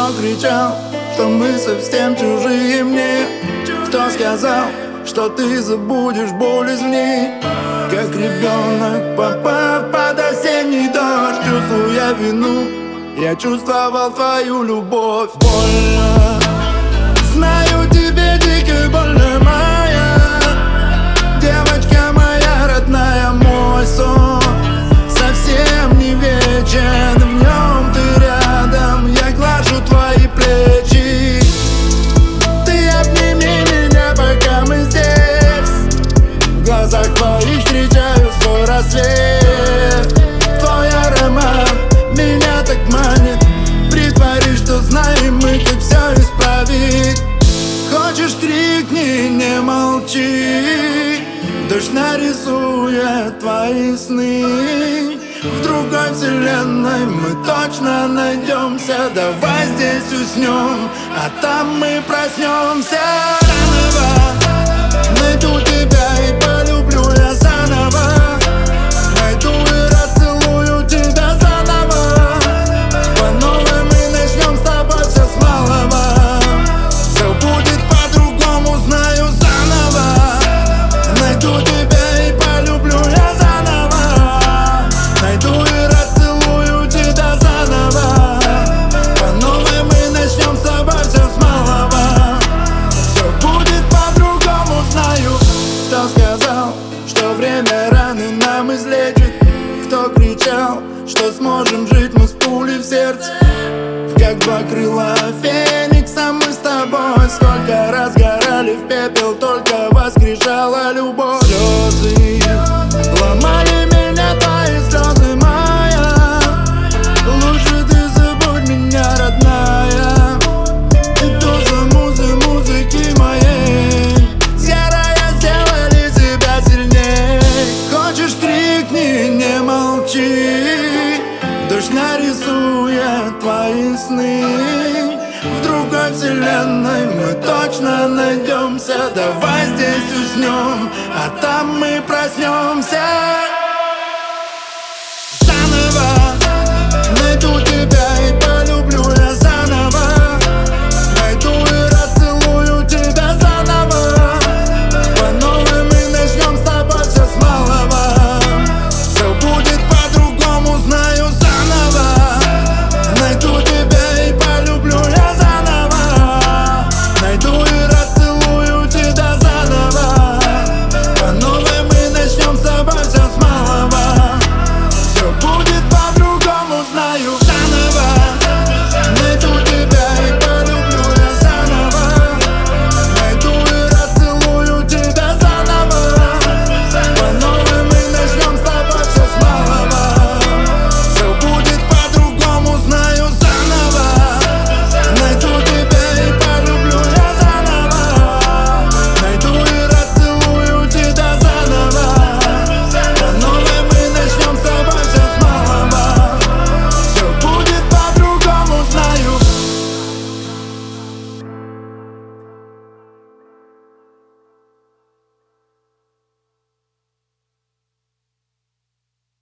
Кто кричал, что мы совсем чужие мне? Кто сказал, что ты забудешь боль извне? Как ребенок, попав под осенний дождь, чувствуя вину, я чувствовал твою любовь. Больно, знаю, тебе дико больно, моя девочка, моя родная. Мой сон совсем не вечен, в нем ты рядом, я глажу твои плечи. Ты обними меня, пока мы здесь. В глазах твоих встречаю свой рассвет. Твой аромат меня так манит. Притворись, что знаем мы, как все исправить. Хочешь, крикни, не молчи. Дождь нарисует твои сны. В другой вселенной мы точно найдемся. Давай здесь уснем, а там мы проснемся. Заново найду тебя и полюблю я заново. Найду и расцелую тебя заново. По новой мы начнем с тобой все с малого. Все будет по-другому, знаю, заново. Найду тебя и полюблю я заново. Найду и расцелую тебя заново. По новой мы начнем с тобой все с малого. Все будет по-другому, знаю. Кто сказал, что время раны нам излечит? Кто кричал, что сможем жить мы с пулей в сердце? Как два крыла феникса мы с тобой. Сколько раз горали в пепел, только воскрешала любовь. Слезы ломали меня, твои слезы, моя. Лучше ты забудь меня, родная. И тоже музыки моей. Сгорая, сделали тебя сильней. Хочешь, крикни, не молчи. Дождь нарисует твои сны. В другой вселенной мы точно найдемся. Давай здесь уснем, а там мы проснемся.